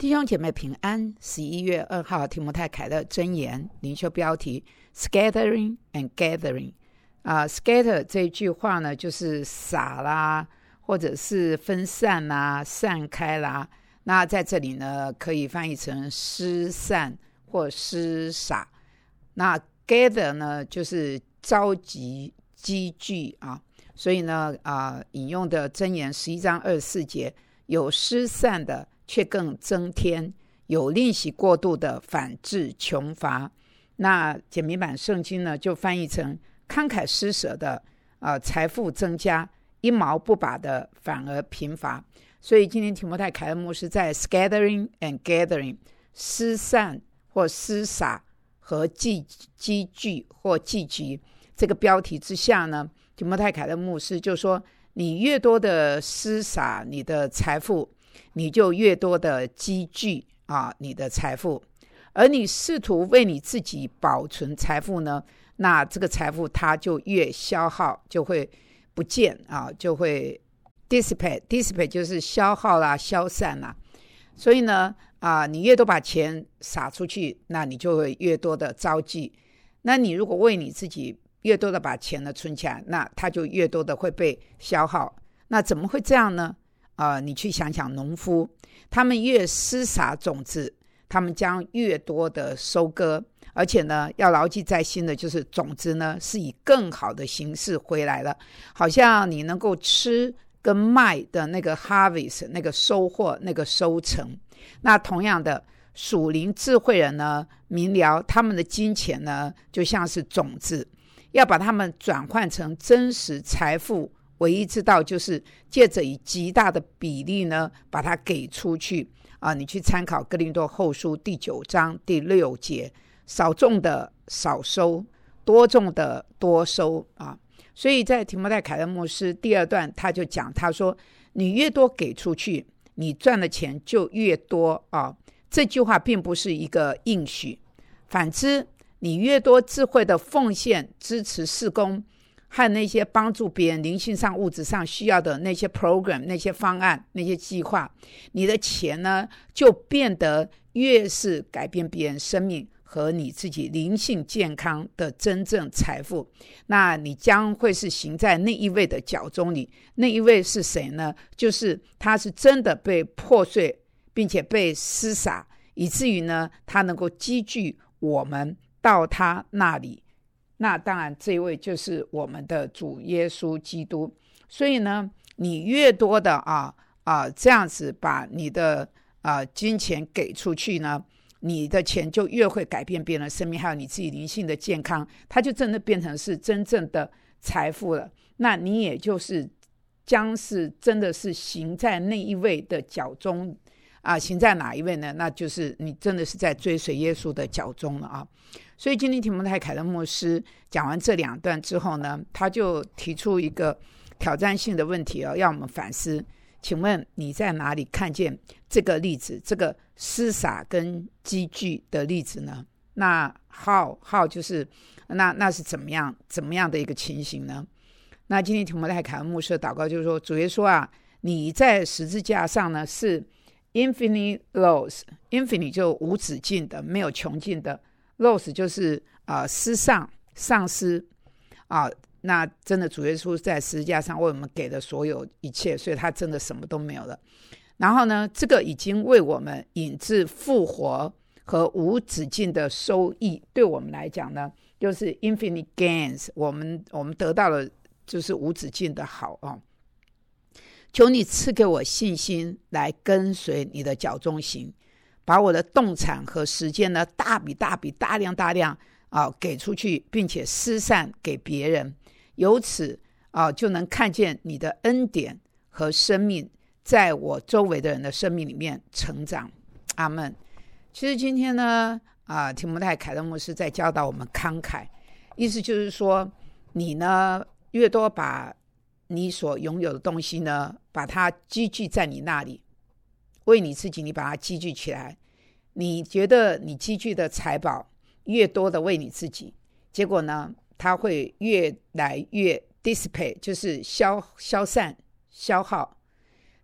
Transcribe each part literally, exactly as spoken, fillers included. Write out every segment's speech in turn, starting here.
弟兄姐妹平安。十一月二号，提摩太凯勒箴言灵修标题 Scattering and Gathering、呃、Scatter 这一句话呢，就是撒啦，或者是分散啦、散开啦。那在这里呢，可以翻译成失散或失撒。那 Gather 呢，就是召集、积聚啊。所以呢，呃、引用的箴言十一章二十四节，有失散的却更增添，有吝惜过度的反致穷乏。那简明版圣经呢，就翻译成慷慨施舍的、呃、财富增加，一毛不拔的反而贫乏。所以今天提摩太凯勒牧师在 Scattering and Gathering 失散或失撒和积聚或聚集这个标题之下呢，提摩太凯勒牧师就说，你越多的施撒你的财富，你就越多的积聚啊你的财富，而你试图为你自己保存财富呢，那这个财富它就越消耗，就会不见啊，就会 dissipate dissipate 就是消耗啦、消散啦。所以呢啊，你越多把钱撒出去，那你就会越多的招聚。那你如果为你自己越多的把钱呢存起来，那它就越多的会被消耗。那怎么会这样呢？呃，你去想想农夫，他们越施撒种子，他们将越多的收割。而且呢，要牢记在心的就是种子呢是以更好的形式回来了，好像你能够吃跟卖的那个 harvest 那个收获那个收成。那同样的，属灵智慧人呢明了他们的金钱呢就像是种子，要把它们转换成真实财富，唯一之道就是借着以极大的比例呢把它给出去啊！你去参考哥林多后书第九章第六节，少种的少收，多种的多收啊！所以在提摩太凯勒牧师第二段他就讲，他说你越多给出去，你赚的钱就越多啊！这句话并不是一个应许，反之你越多智慧的奉献支持事工和那些帮助别人灵性上物质上需要的那些 program 那些方案那些计划，你的钱呢就变得越是改变别人生命和你自己灵性健康的真正财富。那你将会是行在那一位的脚中里。那一位是谁呢？就是他是真的被破碎并且被施撒，以至于呢他能够积聚我们到他那里。那当然这一位就是我们的主耶稣基督。所以呢你越多的啊啊这样子把你的啊金钱给出去呢，你的钱就越会改变别人的生命，还有你自己灵性的健康，它就真的变成是真正的财富了。那你也就是将是真的是行在那一位的脚中啊，行在哪一位呢？那就是你真的是在追随耶稣的脚中了啊。所以今天提摩太凯勒牧师讲完这两段之后呢，他就提出一个挑战性的问题哦，要我们反思。请问你在哪里看见这个例子，这个施撒跟积聚的例子呢？那 how how 就是那那是怎么样怎么样的一个情形呢？那今天提摩太凯勒牧师的祷告就是说，主耶稣啊，你在十字架上呢是 infinite loss， infinite 就无止境的，没有穷尽的， loss 就是呃失丧丧失啊。那真的主耶稣在十字架上为我们给了所有一切，所以他真的什么都没有了。然后呢，这个已经为我们引致复活和无止境的收益，对我们来讲呢就是 infinite gains， 我们我们得到了就是无止境的好哦。求你赐给我信心来跟随你的脚中行，把我的动产和时间呢大笔大笔大量大量啊给出去，并且施散给别人，由此啊就能看见你的恩典和生命在我周围的人的生命里面成长。阿们。其实今天呢啊，提摩太凯勒牧师在教导我们慷慨，意思就是说你呢越多把你所拥有的东西呢把它积聚在你那里，为你自己你把它积聚起来，你觉得你积聚的财宝越多的为你自己，结果呢它会越来越 dissipate， 就是消消散消耗。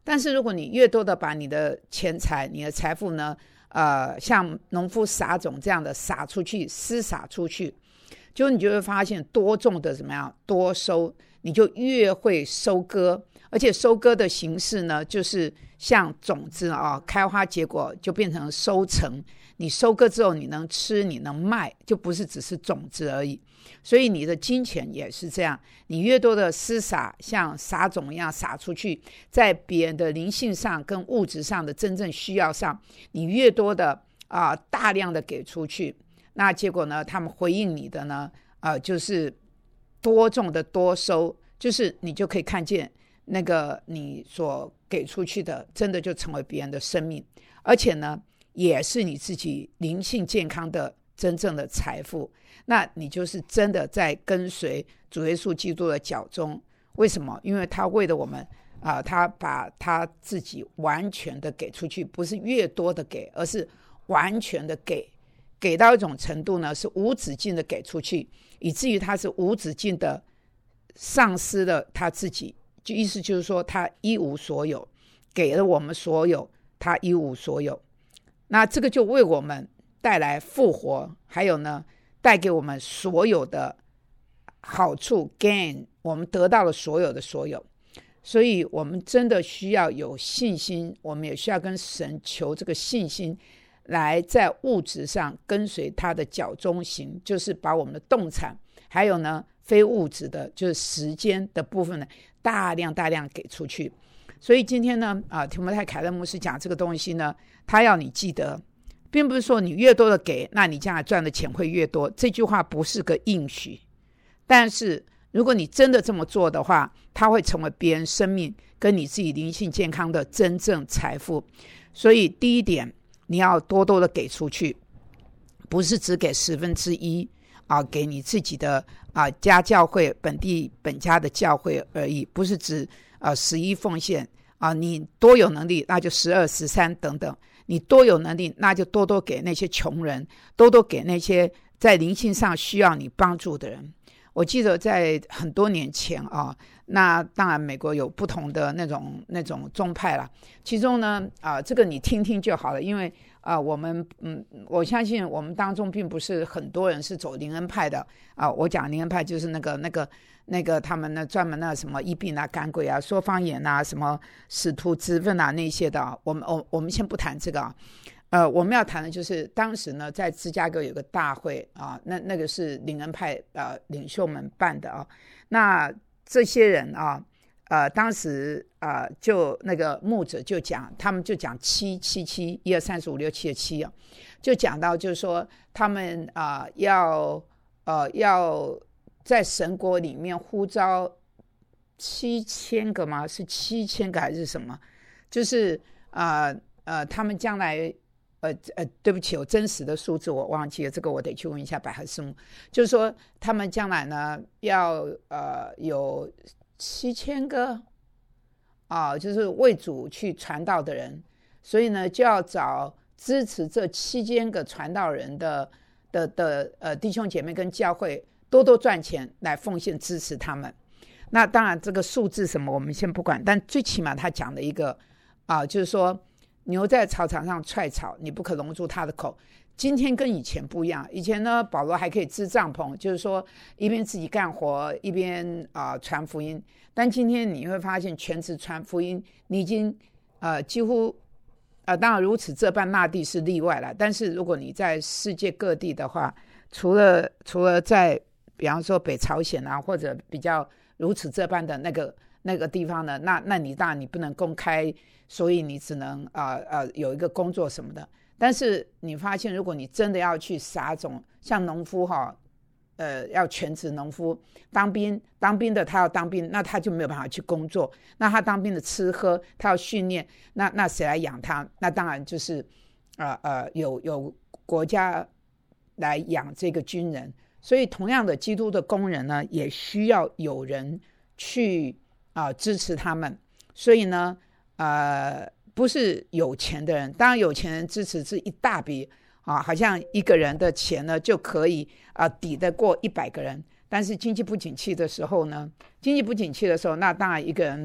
但是如果你越多的把你的钱财你的财富呢呃，像农夫撒种这样的撒出去，施撒出去，就你就会发现多种的怎么样，多收，你就越会收割。而且收割的形式呢，就是像种子啊，开花结果就变成收成。你收割之后，你能吃，你能卖，就不是只是种子而已。所以你的金钱也是这样，你越多的施撒，像撒种一样撒出去，在别人的灵性上跟物质上的真正需要上，你越多的啊、呃、大量的给出去，那结果呢，他们回应你的呢，呃，就是多种的多收，就是你就可以看见那个你所给出去的，真的就成为别人的生命，而且呢，也是你自己灵性健康的真正的财富。那你就是真的在跟随主耶稣基督的脚中。为什么？因为他为了我们啊、呃，他把他自己完全的给出去，不是越多的给，而是完全的给，给到一种程度呢，是无止境的给出去，以至于他是无止境的丧失了他自己，就意思就是说他一无所有，给了我们所有，他一无所有。那这个就为我们带来复活，还有呢带给我们所有的好处 gain， 我们得到了所有的所有。所以我们真的需要有信心，我们也需要跟神求这个信心，来在物质上跟随他的脚中行，就是把我们的动产还有呢非物质的就是时间的部分呢大量大量给出去。所以今天呢啊，提摩太凯勒牧师讲这个东西呢，他要你记得，并不是说你越多的给，那你将来赚的钱会越多，这句话不是个应许。但是如果你真的这么做的话，它会成为别人生命跟你自己灵性健康的真正财富。所以第一点，你要多多的给出去，不是只给十分之一啊，给你自己的啊家教会本地本家的教会而已，不是指呃十一奉献啊，你多有能力那就十二十三等等，你多有能力那就多多给那些穷人，多多给那些在灵性上需要你帮助的人。我记得在很多年前啊，那当然美国有不同的那种那种宗派啦，其中呢啊、呃，这个你听听就好了，因为啊、呃，我们嗯，我相信我们当中并不是很多人是走灵恩派的啊、呃。我讲灵恩派就是那个那个那个他们呢专门那什么医病啊、赶鬼啊、说方言啊、什么使徒之分啊那些的、啊，我们我我们先不谈这个啊。呃，我们要谈的就是当时呢，在芝加哥有个大会啊，那那个是灵恩派呃领袖们办的啊。那这些人啊，呃，当时啊、呃，就那个牧者就讲，他们就讲七七七一二三四五六七的七啊，就讲到就是说他们啊、呃、要呃要在神国里面呼召七千个吗？是七千个还是什么？就是啊 呃, 呃他们将来。呃呃，对不起，有真实的数字我忘记了，这个我得去问一下百合师母。就是说，他们将来呢要呃有七千个啊、呃，就是为主去传道的人，所以呢就要找支持这七千个传道人的的的呃弟兄姐妹跟教会多多赚钱来奉献支持他们。那当然这个数字什么我们先不管，但最起码他讲的一个啊、呃，就是说。牛在草场上踹草，你不可笼住它的口。今天跟以前不一样，以前呢，保罗还可以支帐篷，就是说一边自己干活，一边啊、呃、传福音。但今天你会发现，全职传福音，你已经呃几乎呃当然如此这般那地是例外了。但是如果你在世界各地的话，除了除了在比方说北朝鲜啊，或者比较如此这般的那个那个地方呢，那那你当然你不能公开。所以你只能呃呃有一个工作什么的，但是你发现，如果你真的要去撒种，像农夫哈，呃，要全职农夫当兵，当兵的他要当兵，那他就没有办法去工作，那他当兵的吃喝，他要训练，那那谁来养他？那当然就是呃呃有有国家来养这个军人，所以同样的，基督的工人呢，也需要有人去啊、呃、支持他们，所以呢。呃，不是有钱的人，当然有钱人支持是一大笔啊，好像一个人的钱呢就可以啊抵得过一百个人。但是经济不景气的时候呢，经济不景气的时候，那当然一个人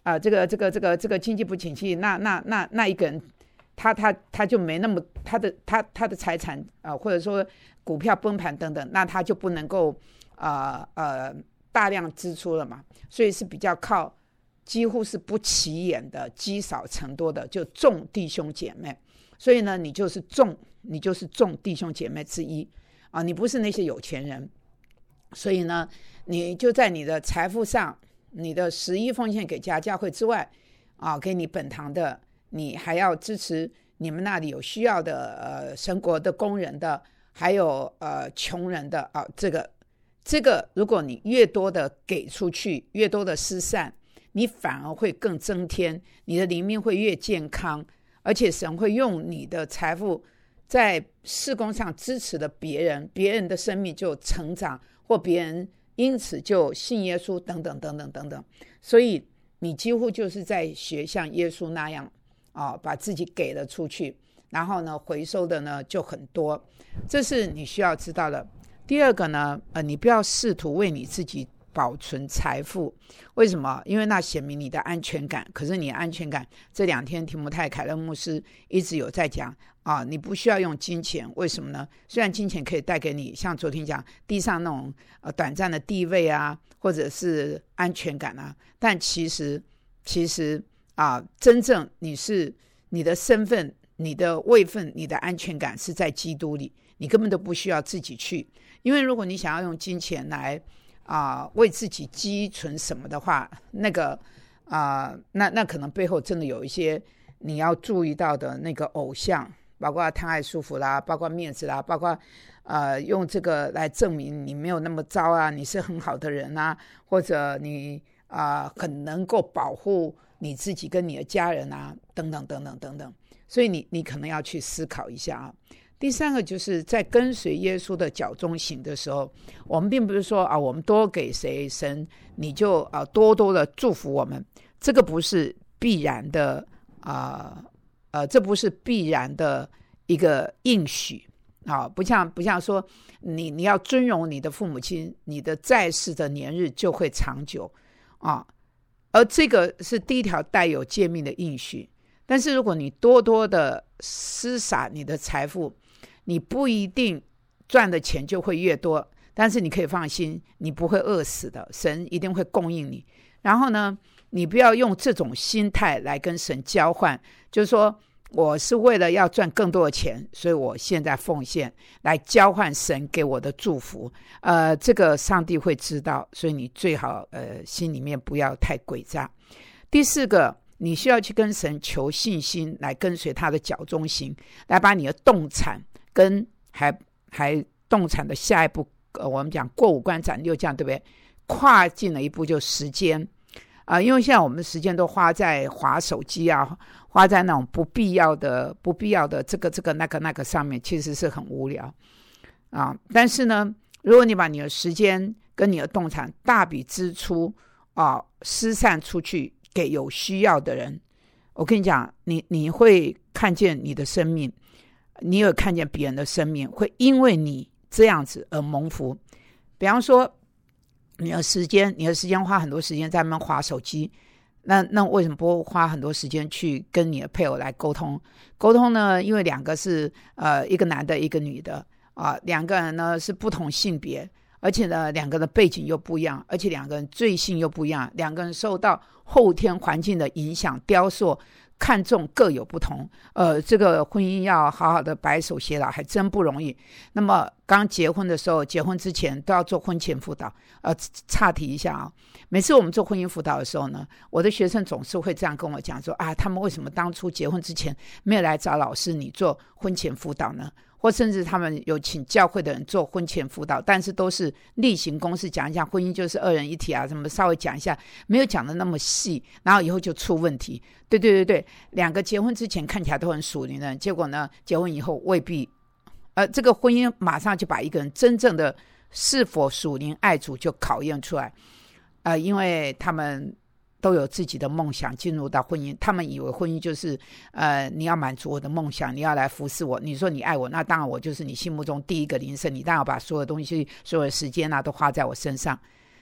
啊、呃，这个这个这个这个经济不景气，那那那那一个人，他他他就没那么他的他他的财产啊、呃，或者说股票崩盘等等，那他就不能够呃呃大量支出了嘛，所以是比较靠几乎是不起眼的积少成多的，就众弟兄姐妹。所以呢，你就是众你就是众弟兄姐妹之一啊，你不是那些有钱人。所以呢，你就在你的财富上，你的十一奉献给家教会之外啊，给你本堂的，你还要支持你们那里有需要的呃神国的工人的，还有呃穷人的啊。这个这个，如果你越多的给出去，越多的施散，你反而会更增添，你的灵命会越健康，而且神会用你的财富在事工上支持了别人，别人的生命就成长，或别人因此就信耶稣等等等等等等。所以你几乎就是在学像耶稣那样、哦、把自己给了出去，然后呢回收的呢就很多，这是你需要知道的。第二个呢、呃、你不要试图为你自己保存财富，为什么？因为那显明你的安全感。可是你的安全感，这两天提摩太凯勒牧师一直有在讲啊，你不需要用金钱，为什么呢？虽然金钱可以带给你像昨天讲地上那种、呃、短暂的地位啊，或者是安全感啊，但其实其实啊，真正你是你的身份、你的位分、你的安全感是在基督里，你根本都不需要自己去。因为如果你想要用金钱来啊、呃，为自己积存什么的话，那个啊、呃，那那可能背后真的有一些你要注意到的那个偶像，包括贪爱舒服啦，包括面子啦，包括呃用这个来证明你没有那么糟啊，你是很好的人啊，或者你啊、呃、很能够保护你自己跟你的家人啊，等等等等等等。所以你你可能要去思考一下啊。第三个就是在跟随耶稣的脚中行的时候，我们并不是说啊，我们多给谁神你就啊多多的祝福我们，这个不是必然的啊呃这不是必然的一个应许啊，不像不像说你你要尊荣你的父母亲，你的在世的年日就会长久啊，而这个是第一条带有诫命的应许。但是如果你多多的施洒你的财富，你不一定赚的钱就会越多，但是你可以放心，你不会饿死的，神一定会供应你。然后呢，你不要用这种心态来跟神交换，就是说我是为了要赚更多的钱，所以我现在奉献来交换神给我的祝福，呃，这个上帝会知道，所以你最好呃心里面不要太诡诈。第四个，你需要去跟神求信心，来跟随他的脚中行，来把你的动产跟还还动产的下一步、呃、我们讲过五关斩六将，对不对？跨进了一步就时间啊、呃，因为现在我们的时间都花在滑手机啊，花在那种不必要的不必要的这个这个那个那个上面，其实是很无聊啊。但是呢，如果你把你的时间跟你的动产大笔支出啊施散出去给有需要的人，我跟你讲，你你会看见你的生命，你有看见别人的生命会因为你这样子而蒙福。比方说你的时间你的时间花很多时间在那边滑手机，那那为什么不花很多时间去跟你的配偶来沟通沟通呢？因为两个是呃一个男的一个女的啊、呃，两个人呢是不同性别，而且呢两个人的背景又不一样，而且两个人罪性又不一样，两个人受到后天环境的影响雕塑看重各有不同，呃，这个婚姻要好好的白手偕老还真不容易。那么刚结婚的时候，结婚之前都要做婚前辅导。呃，岔题一下啊，每次我们做婚姻辅导的时候呢，我的学生总是会这样跟我讲说啊，他们为什么当初结婚之前没有来找老师你做婚前辅导呢？或甚至他们有请教会的人做婚前辅导，但是都是例行公事讲一下，婚姻就是二人一体啊，什么稍微讲一下，没有讲的那么细，然后以后就出问题。对对对对，两个结婚之前看起来都很属灵的人，结果呢，结婚以后未必，呃，这个婚姻马上就把一个人真正的是否属灵爱主就考验出来，呃，因为他们都有自己的梦想进入到婚姻，他们以为婚姻就是呃，你要满足我的梦想，你要来服侍我，你说你爱我，那当然我就是你心目中第一个灵圣，你当然要把所有东西所有的时间啊都花在我身上。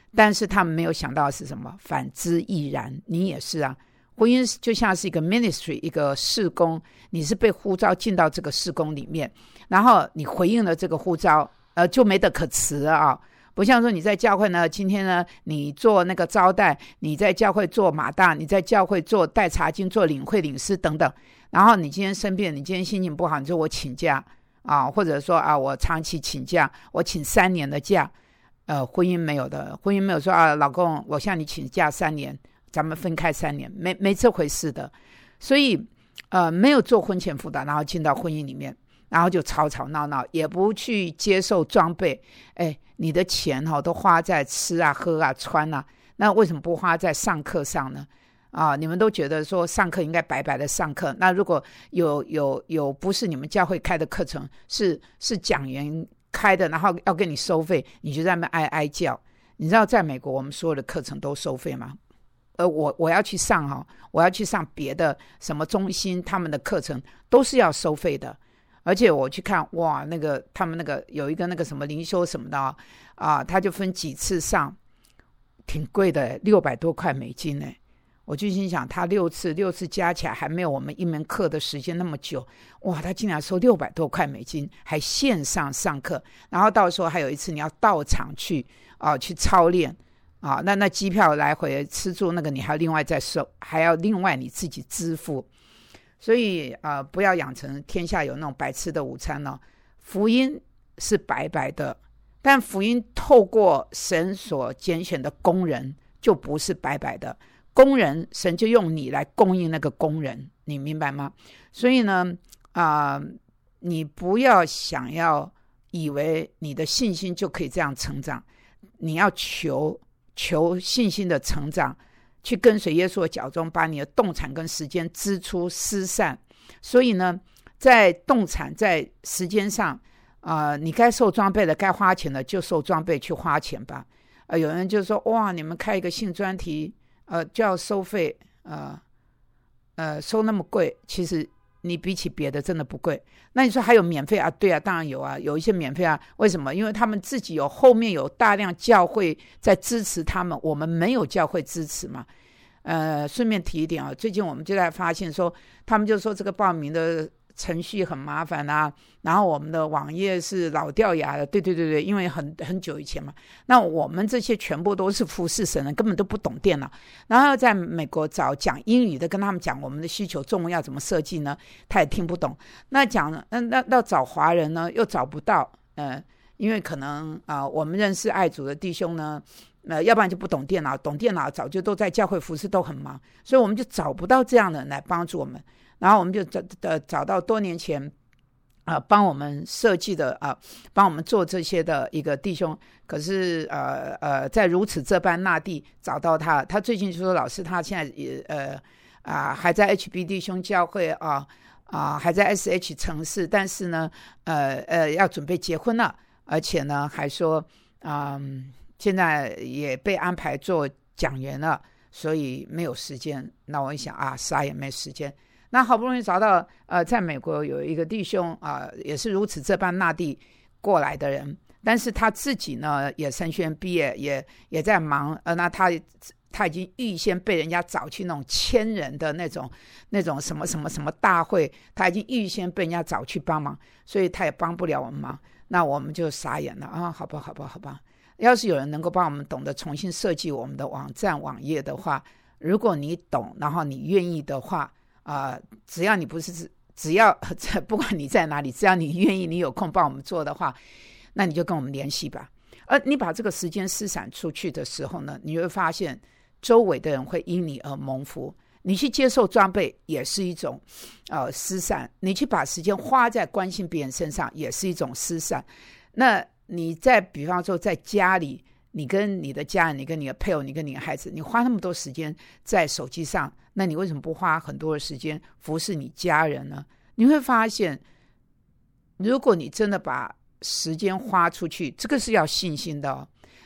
但是他们没有想到的是什么？反之亦然，你也是啊。婚姻就像是一个 ministry， 一个事工，你是被呼召进到这个事工里面，然后你回应了这个呼召，呃，就没得可辞了啊。不像说你在教会呢，今天呢你做那个招待，你在教会做马大，你在教会做带查经，做领会领事等等，然后你今天生病，你今天心情不好，你说我请假啊，或者说啊我长期请假，我请三年的假。呃，婚姻没有的，婚姻没有说啊，老公我向你请假三年，咱们分开三年，没没这回事的。所以呃，没有做婚前辅导，然后进到婚姻里面，然后就吵吵闹闹，也不去接受装备。哎，你的钱、哦、都花在吃啊喝啊穿啊，那为什么不花在上课上呢？啊，你们都觉得说上课应该白白的上课，那如果有有有不是你们教会开的课程，是是讲员开的，然后要跟你收费，你就在那边哀哀叫。你知道在美国我们所有的课程都收费吗？呃，我我要去上哈、哦，我要去上别的什么中心，他们的课程都是要收费的。而且我去看，哇，那个他们那个有一个那个什么灵修什么的啊，啊他就分几次上，挺贵的，六百多块美金呢。我就心想，他六次六次加起来还没有我们一门课的时间那么久，哇，他竟然收六百多块美金，还线上上课，然后到时候还有一次你要到场去啊、呃、去操练啊，那那机票来回吃住那个你还要另外再收，还要另外你自己支付，所以呃不要养成天下有那种白吃的午餐哦。福音是白白的，但福音透过神所拣选的工人就不是白白的。工人神就用你来供应那个工人，你明白吗？所以呢啊、呃，你不要想要以为你的信心就可以这样成长，你要求求信心的成长，去跟随耶稣的脚中，把你的动产跟时间支出施散。所以呢在动产在时间上啊、呃，你该受装备的该花钱的就受装备去花钱吧。呃，有人就说哇，你们开一个性专题呃，就要收费，呃，呃，收那么贵，其实你比起别的真的不贵。那你说还有免费啊？对啊，当然有啊，有一些免费啊。为什么？因为他们自己有后面有大量教会在支持他们，我们没有教会支持嘛。呃，顺便提一点啊，最近我们就在发现说，他们就说这个报名的程序很麻烦啊，然后我们的网页是老掉牙的，对对对对，因为很很久以前嘛。那我们这些全部都是服侍神人，根本都不懂电脑，然后在美国找讲英语的跟他们讲我们的需求中文要怎么设计呢，他也听不懂。那讲那那要找华人呢，又找不到，呃，因为可能啊、呃，我们认识爱主的弟兄呢。呃，要不然就不懂电脑，懂电脑早就都在教会服侍，都很忙，所以我们就找不到这样的人来帮助我们。然后我们就找找到多年前啊、呃、帮我们设计的啊、呃、帮我们做这些的一个弟兄，可是呃呃在如此这般那地找到他，他最近就说老师他现在也呃啊、呃、还在 H B 弟兄教会啊啊、呃、还在 S H 城市，但是呢呃呃要准备结婚了，而且呢还说嗯。呃现在也被安排做讲员了，所以没有时间。那我一想啊，啥也没时间。那好不容易找到呃，在美国有一个弟兄啊、呃，也是如此这般那地过来的人，但是他自己呢也神学院毕业，也也在忙。呃，那他他已经预先被人家找去那种千人的那种那种什么什么什么大会，他已经预先被人家找去帮忙，所以他也帮不了我们忙。那我们就傻眼了啊！好吧，好吧，好吧。要是有人能够帮我们懂得重新设计我们的网站网页的话，如果你懂，然后你愿意的话啊、呃，只要你不是只要不管你在哪里，只要你愿意，你有空帮我们做的话，那你就跟我们联系吧。而你把这个时间施散出去的时候呢，你会发现周围的人会因你而蒙福。你去接受装备也是一种呃施散，你去把时间花在关心别人身上也是一种施散。那你在比方说在家里，你跟你的家人，你跟你的配偶，你跟你的孩子，你花那么多时间在手机上，那你为什么不花很多的时间服侍你家人呢？你会发现如果你真的把时间花出去，这个是要信心的哦。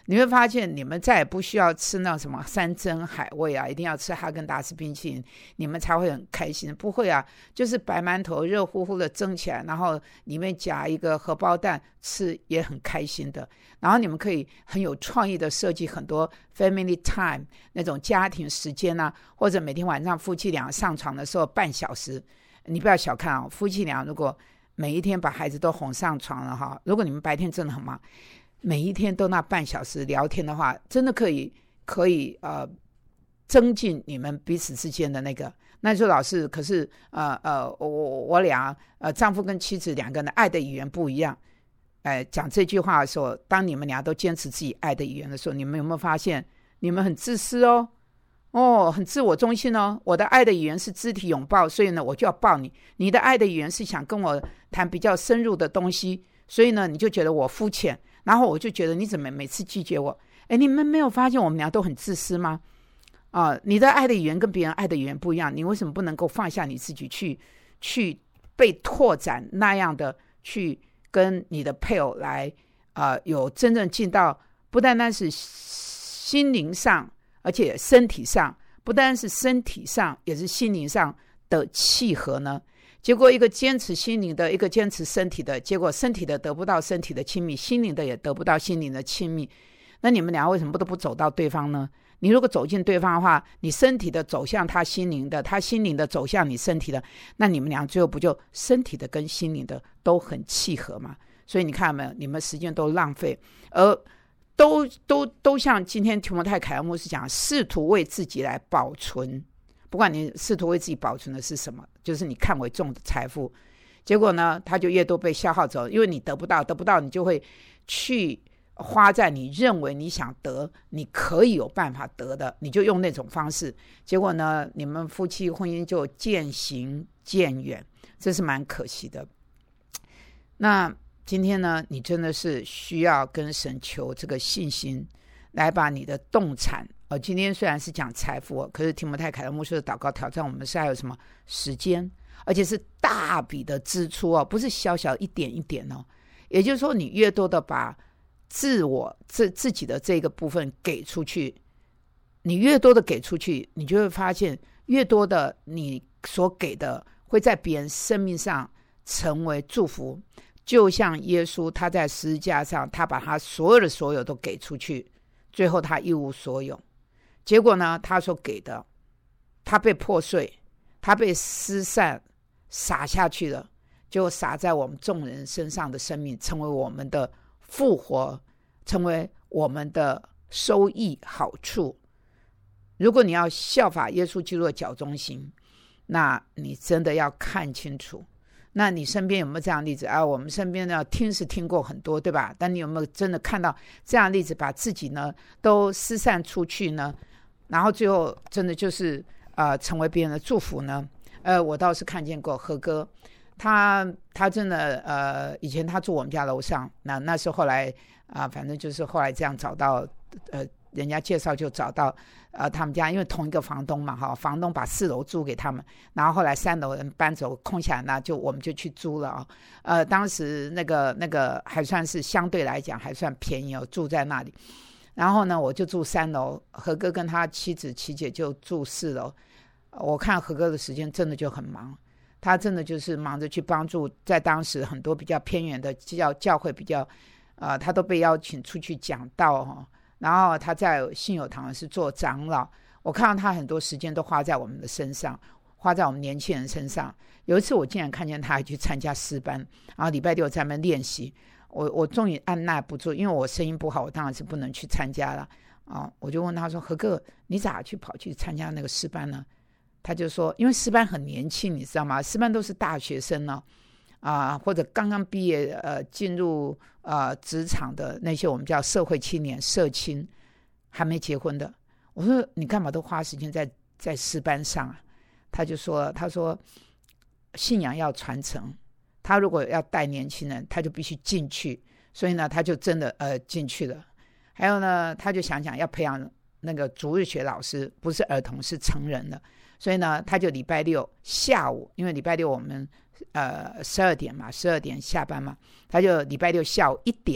你会发现你们再也不需要吃那什么山珍海味啊，一定要吃哈根达斯冰淇淋你们才会很开心。不会啊，就是白馒头热乎乎的蒸起来，然后里面夹一个荷包蛋吃也很开心的。然后你们可以很有创意的设计很多 family time 那种家庭时间啊，或者每天晚上夫妻俩上床的时候半小时。你不要小看啊，夫妻俩如果每一天把孩子都哄上床了哈，如果你们白天真的很忙，每一天都那半小时聊天的话，真的可以可以呃增进你们彼此之间的那个。那你说老师，可是呃呃我我俩呃丈夫跟妻子两个人的爱的语言不一样。呃讲这句话的时候，当你们俩都坚持自己爱的语言的时候，你们有没有发现你们很自私哦？哦，很自我中心哦。我的爱的语言是肢体拥抱，所以呢我就要抱你。你的爱的语言是想跟我谈比较深入的东西，所以呢你就觉得我肤浅。然后我就觉得你怎么每次拒绝我？哎，你们没有发现我们俩都很自私吗？啊，你的爱的语言跟别人爱的语言不一样，你为什么不能够放下你自己去去被拓展那样的去跟你的配偶来啊、呃，有真正进到不单单是心灵上，而且身体上，不单是身体上，也是心灵上的契合呢？结果一个坚持心灵的，一个坚持身体的，结果身体的得不到身体的亲密，心灵的也得不到心灵的亲密。那你们俩为什么都不走到对方呢？你如果走进对方的话，你身体的走向他心灵的，他心灵的走向你身体的，那你们俩最后不就身体的跟心灵的都很契合吗？所以你看到没有，你们时间都浪费，而都都都像今天提摩太凯恩牧师讲，试图为自己来保存，不管你试图为自己保存的是什么，就是你看为重的财富，结果呢它就越多被消耗走，因为你得不到得不到你就会去花在你认为你想得你可以有办法得的，你就用那种方式，结果呢你们夫妻婚姻就渐行渐远，这是蛮可惜的。那今天呢你真的是需要跟神求这个信心，来把你的动产、哦、今天虽然是讲财富，可是提摩太凯恩牧师的祷告挑战我们是还有什么时间，而且是大笔的支出哦，不是小小一点一点哦。也就是说你越多的把自我自自己的这个部分给出去，你越多的给出去，你就会发现越多的你所给的会在别人生命上成为祝福。就像耶稣他在十字架上，他把他所有的所有都给出去，最后他一无所有，结果呢他所给的他被破碎，他被失散洒下去了，就洒在我们众人身上的生命成为我们的复活，成为我们的收益好处。如果你要效法耶稣基督的脚中行，那你真的要看清楚。那你身边有没有这样的例子啊？我们身边呢听是听过很多，对吧？但你有没有真的看到这样的例子，把自己呢都失散出去呢？然后最后真的就是呃成为别人的祝福呢？呃，我倒是看见过何哥，他他真的呃以前他住我们家楼上，那那是后来啊、呃，反正就是后来这样找到呃。人家介绍就找到呃他们家，因为同一个房东嘛哈，房东把四楼租给他们，然后后来三楼人搬走空下来，那就我们就去租了啊。呃，当时那个那个还算是相对来讲还算便宜哦，住在那里。然后呢，我就住三楼，何哥跟他妻子琪姐就住四楼。我看何哥的时间真的就很忙，他真的就是忙着去帮助在当时很多比较偏远的教教会比较呃，他都被邀请出去讲道哈。然后他在信友堂是做长老，我看到他很多时间都花在我们的身上，花在我们年轻人身上。有一次我竟然看见他还去参加诗班，然后礼拜六在那边练习，我我终于按捺不住，因为我声音不好，我当然是不能去参加了啊！我就问他说：“何哥，你咋去跑去参加那个诗班呢？”他就说：“因为诗班很年轻，你知道吗？诗班都是大学生呢、啊，或者刚刚毕业呃进入呃职场的那些我们叫社会青年社青，还没结婚的。”我说：“你干嘛都花时间在在诗班上啊？”他就说：“他说信仰要传承，他如果要带年轻人，他就必须进去，所以呢，他就真的呃进去了。还有呢，他就想想要培养那个主日学老师，不是儿童是成人的，所以呢，他就礼拜六下午，因为礼拜六我们。”呃，十二点嘛，十二点下班嘛，他就礼拜六下午一点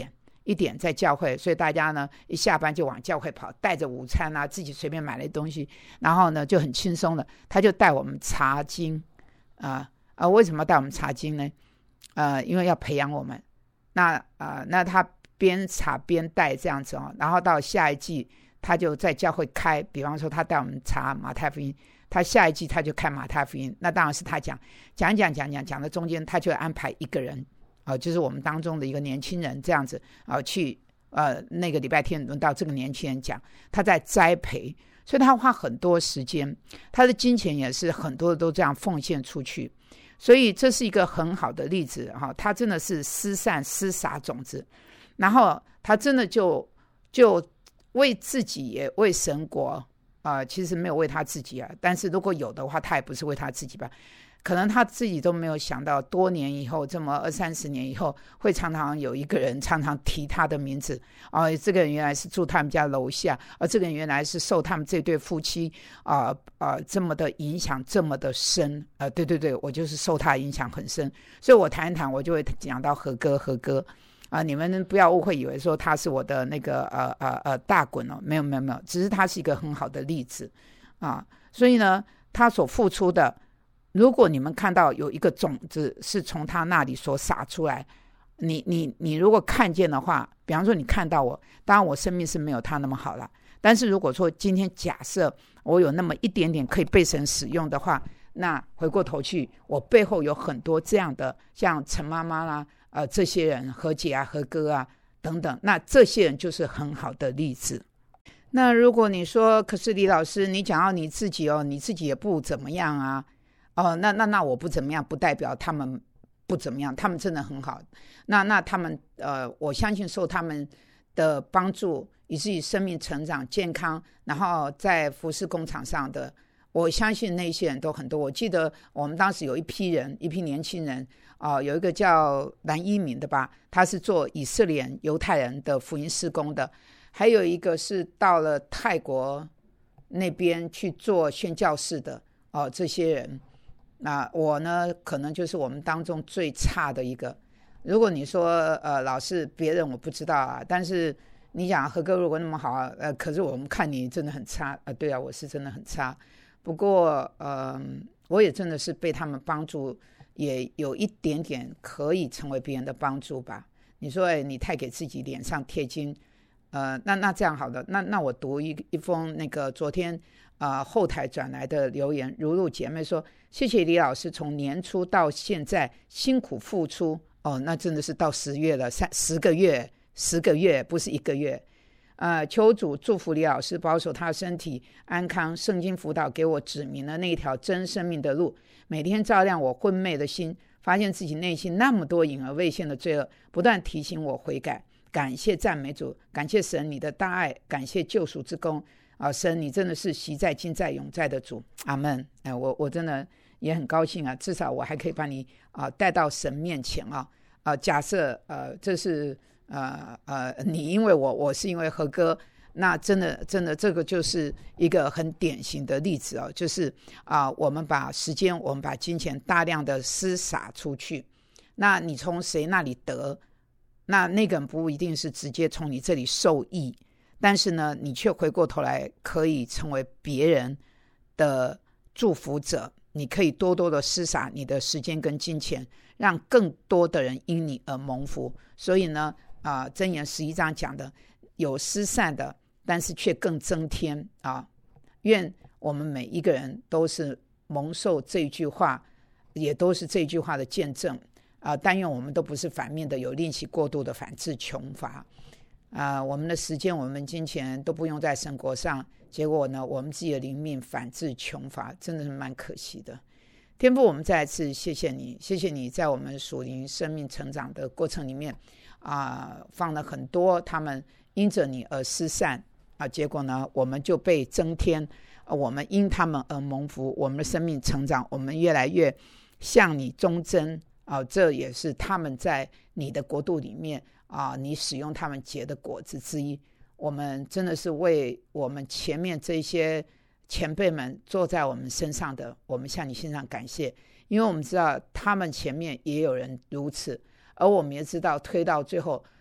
一点在教会，所以大家呢一下班就往教会跑，带着午餐啊，自己随便买了东西，然后呢就很轻松的，他就带我们查经啊、呃呃、为什么带我们查经呢？呃，因为要培养我们。那呃，那他边查边带这样子哦，然后到下一季他就在教会开，比方说他带我们查马太福音，他下一季他就看马太福音，那当然是他讲讲讲讲讲讲的中间，他就安排一个人，呃，就是我们当中的一个年轻人这样子啊、呃，去呃那个礼拜天轮到这个年轻人讲，他在栽培，所以他花很多时间，他的金钱也是很多的都这样奉献出去，所以这是一个很好的例子哈、哦，他真的是施散施撒种子，然后他真的就就为自己也为神国啊、呃，其实没有为他自己啊，但是如果有的话，他也不是为他自己吧，可能他自己都没有想到，多年以后，这么二三十年以后，会常常有一个人常常提他的名字啊、呃，这个人原来是住他们家楼下，而、呃、这个人原来是受他们这对夫妻啊啊、呃呃、这么的影响这么的深啊、呃，对对对，我就是受他影响很深，所以我谈一谈，我就会讲到何哥何哥。啊、呃，你们不要误会，以为说他是我的那个呃呃呃大滚哦，没有没有没有，只是他是一个很好的例子啊。所以呢，他所付出的，如果你们看到有一个种子是从他那里所撒出来，你你你如果看见的话，比方说你看到我，当然我生命是没有他那么好了，但是如果说今天假设我有那么一点点可以被神使用的话，那回过头去，我背后有很多这样的，像陈妈妈啦。呃，这些人何姐啊何哥啊等等，那这些人就是很好的例子。那如果你说可是李老师你讲到你自己哦，你自己也不怎么样啊，哦，那那那我不怎么样不代表他们不怎么样，他们真的很好，那那他们呃，我相信受他们的帮助以至于生命成长健康，然后在服事工厂上的，我相信那些人都很多。我记得我们当时有一批人，一批年轻人啊、呃，有一个叫蓝一鸣的吧，他是做以色列犹太人的福音事工的，还有一个是到了泰国那边去做宣教士的哦、呃，这些人，那我呢可能就是我们当中最差的一个。如果你说呃老是别人我不知道啊，但是你讲何哥如果那么好啊，呃，可是我们看你真的很差啊、呃，对啊，我是真的很差。不过呃，我也真的是被他们帮助，也有一点点可以成为别人的帮助吧。你说哎，你太给自己脸上贴金，呃，那那这样好的，那那我读一一封那个昨天啊、呃、后台转来的留言，如如姐妹说，谢谢李老师从年初到现在辛苦付出，哦，那真的是到十月了，三十个月，十个月不是一个月。呃，求主祝福李老师，保守他身体安康。圣经辅导给我指明了那一条真生命的路，每天照亮我昏昧的心，发现自己内心那么多隐而未现的罪恶，不断提醒我悔改。感谢赞美主，感谢神你的大爱，感谢救赎之功啊！神你真的是昔在今在永在的主，阿们。哎、呃，我我真的也很高兴啊，至少我还可以把你啊带到神面前啊啊！假设呃这是。呃呃，你因为我，我是因为何哥，那真的真的这个就是一个很典型的例子哦，就是啊、呃，我们把时间，我们把金钱大量的施洒出去，那你从谁那里得，那那个人不一定是直接从你这里受益，但是呢，你却回过头来可以成为别人的祝福者，你可以多多的施洒你的时间跟金钱，让更多的人因你而蒙福。所以呢。啊、呃，箴言十一章讲的有施散的，但是却更增添啊！愿我们每一个人都是蒙受这一句话，也都是这句话的见证啊、呃！但愿我们都不是反面的，有吝惜过度的反致穷乏啊、呃！我们的时间、我们金钱都不用在神国上，结果呢，我们自己的灵命反致穷乏，真的是蛮可惜的。天父，我们再一次谢谢你，谢谢你在我们属灵生命成长的过程里面。啊、呃，放了很多他们因着你而施散啊，结果呢，我们就被增添、啊，我们因他们而蒙福，我们的生命成长，我们越来越向你忠贞啊，这也是他们在你的国度里面啊，你使用他们结的果子之一。我们真的是为我们前面这些前辈们坐在我们身上的，我们向你献上感谢，因为我们知道他们前面也有人如此。而我们也知道推到最后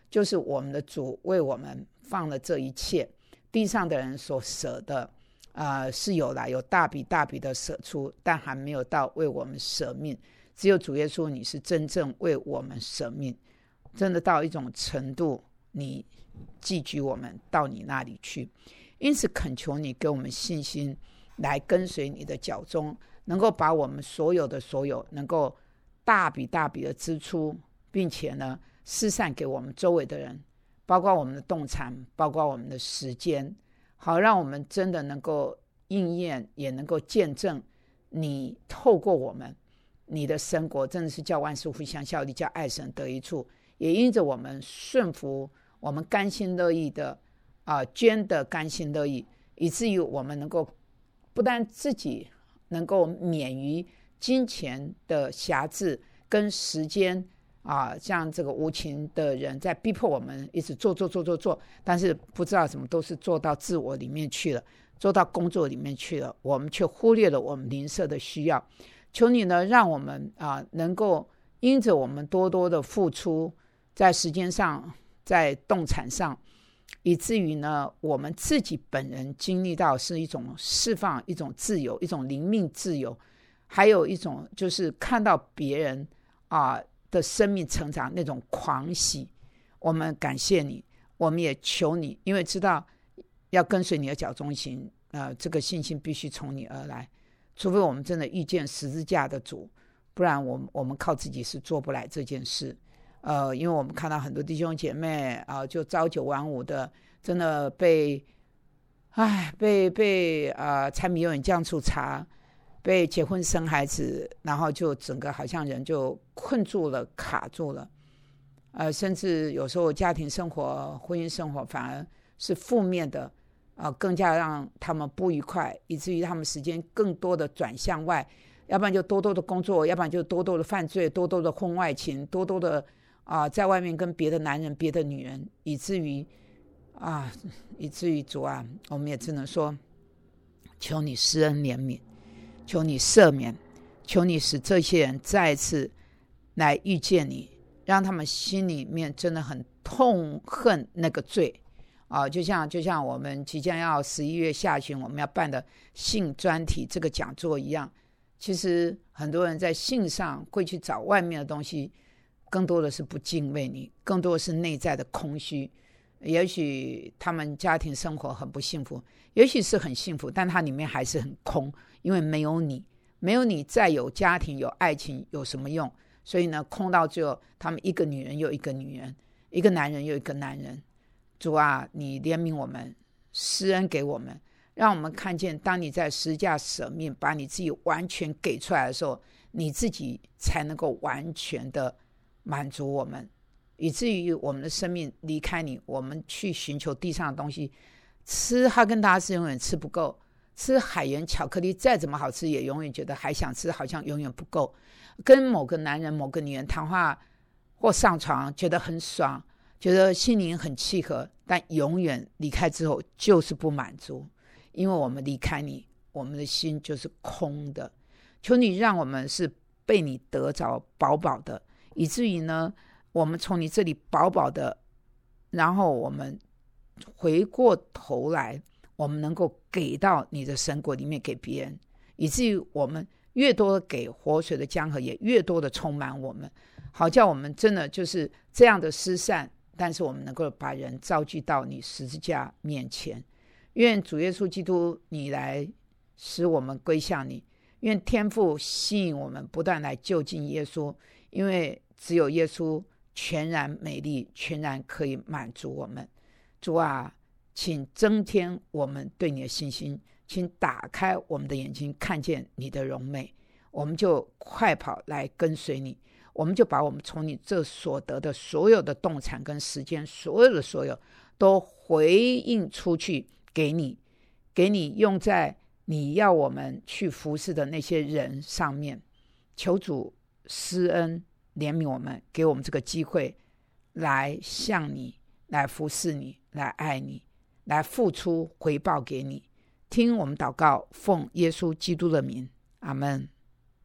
就是我们的主为我们放了这一切，地上的人所舍的呃，是有啦，有大笔大笔的舍出，但还没有到为我们舍命。只有主耶稣你是真正为我们舍命，真的到一种程度，你寄居我们到你那里去。因此恳求你给我们信心，来跟随你的脚踪，能够把我们所有的所有能够大笔大笔的支出，并且呢施散给我们周围的人，包括我们的动产，包括我们的时间，好让我们真的能够应验，也能够见证你透过我们，你的神国真的是叫万事互相效力，叫爱神得一处。也因着我们顺服，我们甘心乐意的、呃、捐的甘心乐意，以至于我们能够不但自己能够免于金钱的辖制跟时间啊，像这个无情的人在逼迫我们一直做做做做做，但是不知道怎么都是做到自我里面去了，做到工作里面去了，我们却忽略了我们邻舍的需要。求你呢，让我们啊能够因着我们多多的付出，在时间上，在动产上，以至于呢我们自己本人经历到是一种释放，一种自由，一种灵命自由，还有一种就是看到别人啊的生命成长那种狂喜。我们感谢你，我们也求你，因为知道要跟随你的脚中行，呃，这个信心必须从你而来，除非我们真的遇见十字架的主，不然我们我们靠自己是做不来这件事。呃，因为我们看到很多弟兄姐妹啊、呃，就朝九晚五的，真的被，哎，被被呃柴米油盐酱醋茶，被结婚生孩子，然后就整个好像人就困住了，卡住了，呃，甚至有时候家庭生活、婚姻生活反而是负面的，呃，更加让他们不愉快，以至于他们时间更多的转向外，要不然就多多的工作，要不然就多多的犯罪，多多的婚外情，多多的啊、呃，在外面跟别的男人、别的女人，以至于啊，以至于主啊，我们也只能说，求你施恩怜悯，求你赦免，求你使这些人再一次来遇见你，让他们心里面真的很痛恨那个罪啊！就像就像我们即将要十一月下旬我们要办的性专题这个讲座一样，其实很多人在性上会去找外面的东西，更多的是不敬畏你，更多的是内在的空虚。也许他们家庭生活很不幸福，也许是很幸福，但它里面还是很空，因为没有你，没有你再有家庭有爱情有什么用？所以呢，空到最后他们一个女人又一个女人，一个男人又一个男人。主啊，你怜悯我们，施恩给我们，让我们看见当你在十字架舍命把你自己完全给出来的时候，你自己才能够完全的满足我们，以至于我们的生命离开你，我们去寻求地上的东西，吃哈根达斯永远吃不够，吃海盐巧克力再怎么好吃也永远觉得还想吃，好像永远不够，跟某个男人某个女人谈话或上床觉得很爽，觉得心灵很契合，但永远离开之后就是不满足，因为我们离开你，我们的心就是空的。求你让我们是被你得着饱饱的，以至于呢我们从你这里饱饱的，然后我们回过头来，我们能够给到你的神国里面给别人，以至于我们越多的给，活水的江河也越多的充满我们，好叫我们真的就是这样的施散，但是我们能够把人召集到你十字架面前。愿主耶稣基督你来使我们归向你，愿天父吸引我们不断来就近耶稣，因为只有耶稣全然美丽，全然可以满足我们。主啊，请增添我们对你的信心，请打开我们的眼睛，看见你的荣美，我们就快跑来跟随你，我们就把我们从你这所得的所有的动产跟时间，所有的所有都回应出去给你，给你用在你要我们去服侍的那些人上面。求主施恩怜悯我们，给我们这个机会来向你，来服侍你，来爱你，来付出回报给你。听我们祷告，奉耶稣基督的名，阿们。